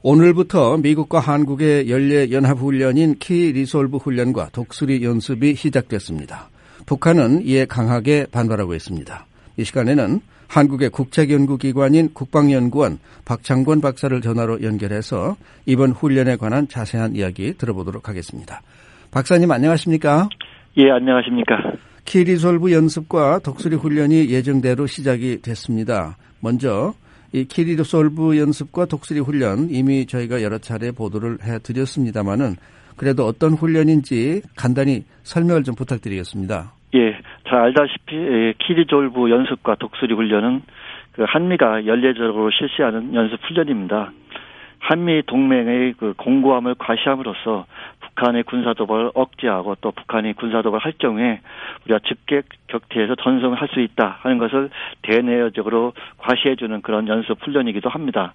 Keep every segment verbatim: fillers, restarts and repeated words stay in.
오늘부터 미국과 한국의 연례연합훈련인 키 리솔브 훈련과 독수리 연습이 시작됐습니다. 북한은 이에 강하게 반발하고 있습니다. 이 시간에는 한국의 국책연구기관인 국방연구원 박창권 박사를 전화로 연결해서 이번 훈련에 관한 자세한 이야기 들어보도록 하겠습니다. 박사님 안녕하십니까? 예, 안녕하십니까? 키 리솔브 연습과 독수리 훈련이 예정대로 시작이 됐습니다. 먼저 이 키 리솔브 연습과 독수리 훈련 이미 저희가 여러 차례 보도를 해드렸습니다마는 그래도 어떤 훈련인지 간단히 설명을 좀 부탁드리겠습니다. 예, 잘 알다시피 키 리솔브 연습과 독수리 훈련은 그 한미가 연례적으로 실시하는 연습 훈련입니다. 한미 동맹의 그 공고함을 과시함으로써 북한의 군사도발을 억제하고 또 북한이 군사도발을 할 경우에 우리가 즉각 격퇴해서 전성을 할 수 있다 하는 것을 대내적으로 과시해주는 그런 연습 훈련이기도 합니다.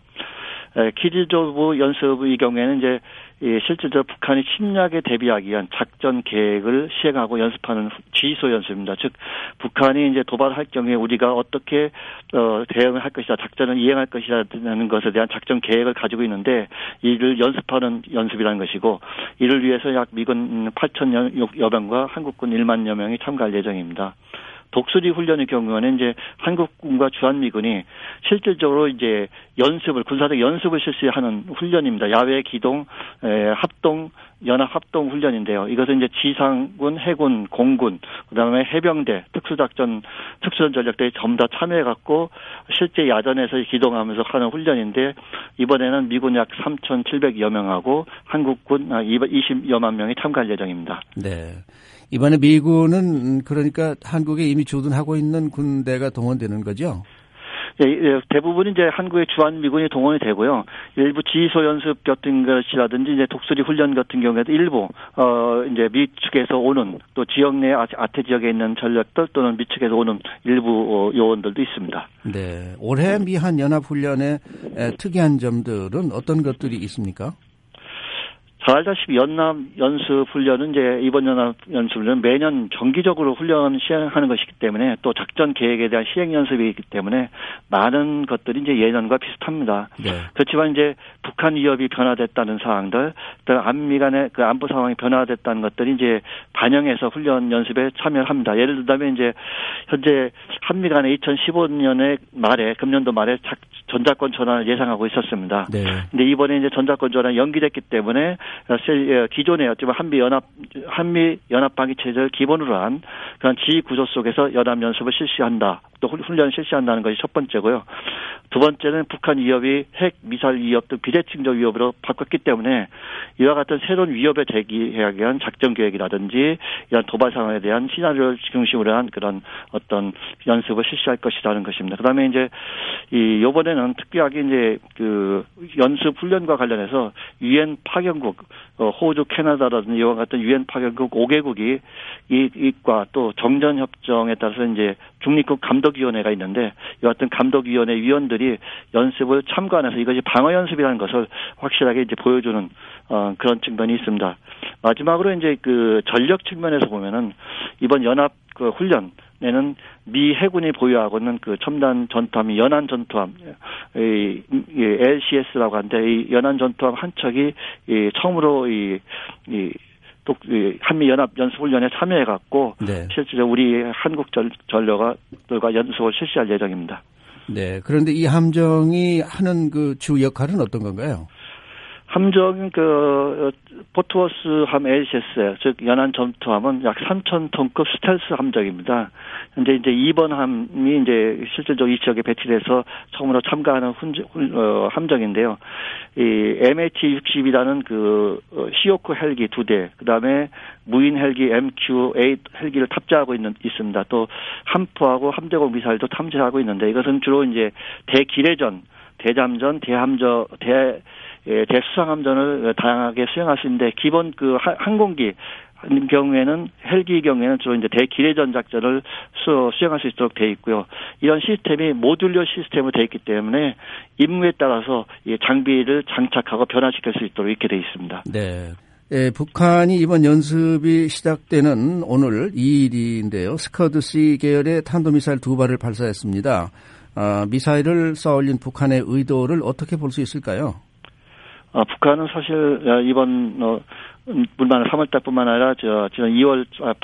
키 리솔브 연습의 경우에는 이제 실질적으로 북한이 침략에 대비하기 위한 작전 계획을 시행하고 연습하는 지휘소 연습입니다. 즉 북한이 이제 도발할 경우에 우리가 어떻게 어, 대응을 할 것이다, 작전을 이행할 것이라는 것에 대한 작전 계획을 가지고 있는데 이를 연습하는 연습이라는 것이고 이를 위해서 약 미군 팔천여 명과 한국군 일만여 명이 참가할 예정입니다. 독수리 훈련의 경우에는 이제 한국군과 주한미군이 실질적으로 이제 연습을, 군사적 연습을 실시하는 훈련입니다. 야외 기동, 에, 합동, 연합 합동 훈련인데요. 이것은 이제 지상군, 해군, 공군, 그 다음에 해병대, 특수작전, 특수전 전력들이 전부 다 참여해갖고 실제 야전에서 기동하면서 하는 훈련인데 이번에는 미군 약 삼천칠백여 명하고 한국군 이십여만 명이 참가할 예정입니다. 네. 이번에 미군은 그러니까 한국에 이미 주둔하고 있는 군대가 동원되는 거죠? 예, 대부분 이제 한국의 주한미군이 동원이 되고요. 일부 지휘소 연습 같은 것이라든지 이제 독수리 훈련 같은 경우에도 일부 어 이제 미 측에서 오는 또 지역 내 아태 지역에 있는 전력들 또는 미 측에서 오는 일부 요원들도 있습니다. 네, 올해 미한 연합 훈련의 특이한 점들은 어떤 것들이 있습니까? 잘 알다시피 연합 연습 훈련은 이제 이번 연합 연습 훈련은 매년 정기적으로 훈련 시행하는 것이기 때문에 또 작전 계획에 대한 시행 연습이 있기 때문에 많은 것들이 이제 예년과 비슷합니다. 네. 그렇지만 이제 북한 위협이 변화됐다는 사항들, 또 한미 간의 그 안보 상황이 변화됐다는 것들이 이제 반영해서 훈련 연습에 참여합니다. 예를 들자면 이제 현재 한미 간의 이천십오 년의 말에 금년도 말에 작, 전자권 전환을 예상하고 있었습니다. 네. 근데 이번에 이제 전자권 전환이 연기됐기 때문에 기존의 어쩌면 한미 연합 한미 연합 방위 체제를 기본으로 한 그런 지휘 구조 속에서 연합 연습을 실시한다. 또 훈련을 실시한다는 것이 첫 번째고요. 두 번째는 북한 위협이 핵, 미사일 위협 등 비대칭적 위협으로 바뀌었기 때문에 이와 같은 새로운 위협에 대비하기 위한 작전 계획이라든지 이런 도발 상황에 대한 시나리오를 중심으로 한 그런 어떤 연습을 실시할 것이라는 것입니다. 그다음에 이제 이 이번에는 특별하게 이제 그 연습 훈련과 관련해서 유엔 파견국 어, 호주, 캐나다라든지 이와 같은 유엔 파견국 오 개국이 이 이과 또 정전 협정에 따라서 이제 중립국 감독위원회가 있는데 이와 같은 감독위원회 위원들이 연습을 참관해서 이것이 방어 연습이라는 것을 확실하게 이제 보여주는 어, 그런 측면이 있습니다. 마지막으로 이제 그 전력 측면에서 보면은 이번 연합 그 훈련에는 미 해군이 보유하고 있는 그 첨단 전투함이 연안 전투함, 이, 이 엘씨에스라고 하는데 이 연안 전투함 한 척이 이 처음으로 이, 이 또 한미 연합 연습 훈련에 참여해 갖고 네. 실제로 우리 한국 전력들과 연습을 실시할 예정입니다. 네. 그런데 이 함정이 하는 그 주 역할은 어떤 건가요? 함정은 그 포트워스함 엘씨에스 즉 연안 전투함은 약 삼천 톤급 스텔스 함정입니다. 현재 이제 이 번 함이 이제 실질적으로 이 지역에 배치돼서 처음으로 참가하는 훈, 어, 함정인데요. 이 엠에이치 육십이라는 그 시오크 헬기 두 대, 그다음에 무인 헬기 엠큐 에잇 헬기를 탑재하고 있는 있습니다. 또 함포하고 함대공 미사일도 탑재하고 있는데 이것은 주로 이제 대기뢰전, 대잠전, 대함저, 대 예, 대수상함전을 다양하게 수행할 수 있는데 기본 그 항공기 경우에는 헬기 경우에는 주로 이제 대기뢰전 작전을 수, 수행할 수 있도록 되어 있고요. 이런 시스템이 모듈러 시스템으로 되어 있기 때문에 임무에 따라서 이 장비를 장착하고 변화시킬 수 있도록 이렇게 되어 있습니다. 네. 예, 북한이 이번 연습이 시작되는 오늘 이 일인데요. 스커드-C 계열의 탄도미사일 두 발을 발사했습니다. 아, 미사일을 쏘아올린 북한의 의도를 어떻게 볼 수 있을까요? 어, 북한은 사실 이번 어, 물만 삼월 달뿐만 아니라 저 지난 이월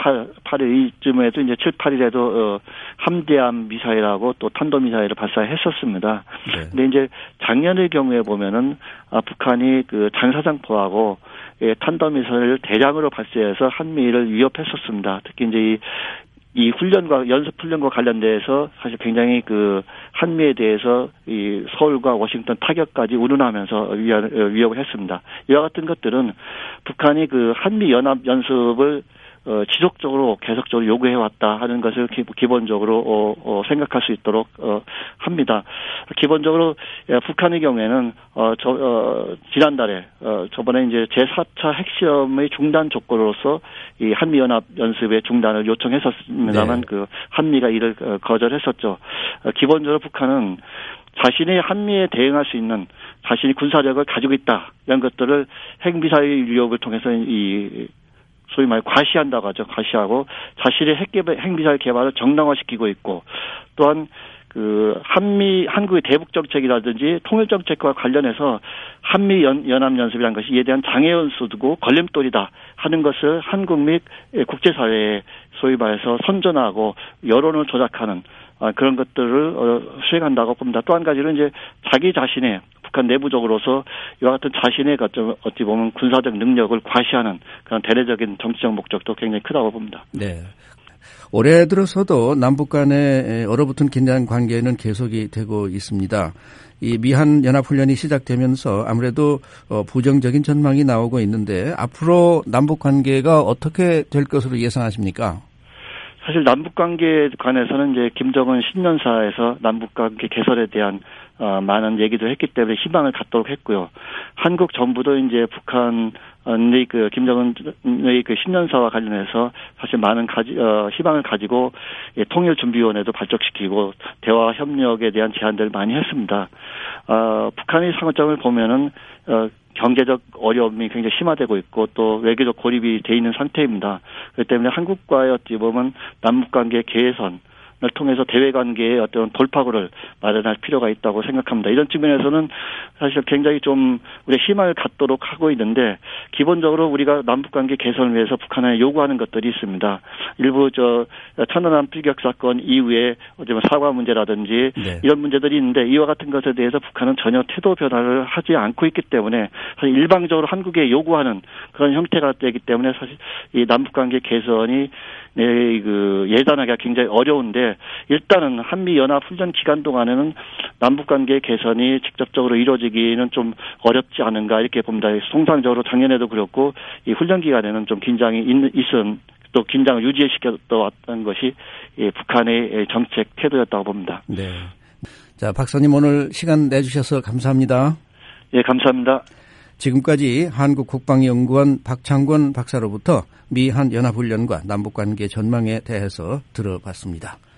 팔일 이쯤에도 이제 칠, 팔일에도 어, 함대함 미사일하고 또 탄도 미사일을 발사했었습니다. 네. 근데 이제 작년의 경우에 보면은 아, 북한이 그 장사장포하고 예, 탄도 미사일을 대량으로 발사해서 한미를 위협했었습니다. 특히 이제 이 이 훈련과 연습 훈련과 관련돼서 사실 굉장히 그 한미에 대해서 이 서울과 워싱턴 타격까지 운운하면서 위협을 했습니다. 이와 같은 것들은 북한이 그 한미 연합 연습을 어, 지속적으로 계속적으로 요구해왔다 하는 것을 기, 기본적으로 어, 어, 생각할 수 있도록 어, 합니다. 기본적으로 예, 북한의 경우에는 어, 저, 어, 지난달에 어, 저번에 이제 제사 차 핵시험의 중단 조건으로서 이 한미 연합 연습의 중단을 요청했었습니다만 네. 그 한미가 이를 어, 거절했었죠. 어, 기본적으로 북한은 자신의 한미에 대응할 수 있는 자신이 군사력을 가지고 있다 이런 것들을 핵미사일 위협을 통해서 이 소위 말 과시한다고 하죠. 과시하고 자신의 핵 개발, 핵미사일 개발을 정당화시키고 있고 또한 그 한미 한국의 대북 정책이라든지 통일 정책과 관련해서 한미 연, 연합 연습이라는 것이 이에 대한 장애 연수고 걸림돌이다 하는 것을 한국 및 국제사회에 소위 말해서 선전하고 여론을 조작하는 그런 것들을 수행한다고 봅니다. 또 한 가지는 이제 자기 자신의 북한 내부적으로서 이와 같은 자신의 어찌 보면 군사적 능력을 과시하는 그런 대내적인 정치적 목적도 굉장히 크다고 봅니다. 네. 올해 들어서도 남북 간의 얼어붙은 긴장 관계는 계속이 되고 있습니다. 이 미한 연합훈련이 시작되면서 아무래도 부정적인 전망이 나오고 있는데 앞으로 남북 관계가 어떻게 될 것으로 예상하십니까? 사실 남북 관계에 관해서는 이제 김정은 신년사에서 남북 관계 개선에 대한 어, 많은 얘기도 했기 때문에 희망을 갖도록 했고요. 한국 정부도 이제 북한의 그 김정은의 그 신년사와 관련해서 사실 많은 가지, 어, 희망을 가지고 예, 통일준비위원회도 발족시키고 대화 협력에 대한 제안들을 많이 했습니다. 어, 북한의 상황점을 보면은 어, 경제적 어려움이 굉장히 심화되고 있고 또 외교적 고립이 돼 있는 상태입니다. 그렇기 때문에 한국과의 어찌 보면 남북관계 개선을 통해서 대외관계의 어떤 돌파구를 마련할 필요가 있다고 생각합니다. 이런 측면에서는 사실 굉장히 좀 우리가 희망을 갖도록 하고 있는데 기본적으로 우리가 남북관계 개선을 위해서 북한에 요구하는 것들이 있습니다. 일부 저 천안함 피격 사건 이후에 어쩌면 사과 문제라든지 네. 이런 문제들이 있는데 이와 같은 것에 대해서 북한은 전혀 태도 변화를 하지 않고 있기 때문에 사실 일방적으로 한국에 요구하는 그런 형태가 되기 때문에 사실 이 남북관계 개선이 네, 그 예단하기가 굉장히 어려운데 일단은 한미 연합 훈련 기간 동안에는 남북 관계 개선이 직접적으로 이루어지기는 좀 어렵지 않은가 이렇게 봅니다. 통상적으로 작년에도 그렇고 이 훈련 기간에는 좀 긴장이 있, 있은 또 긴장을 유지시켰던 왔던 것이 예, 북한의 정책 태도였다고 봅니다. 네. 자, 박사님 오늘 시간 내주셔서 감사합니다. 예, 감사합니다. 지금까지 한국국방연구원 박창권 박사로부터 미한 연합훈련과 남북관계 전망에 대해서 들어봤습니다.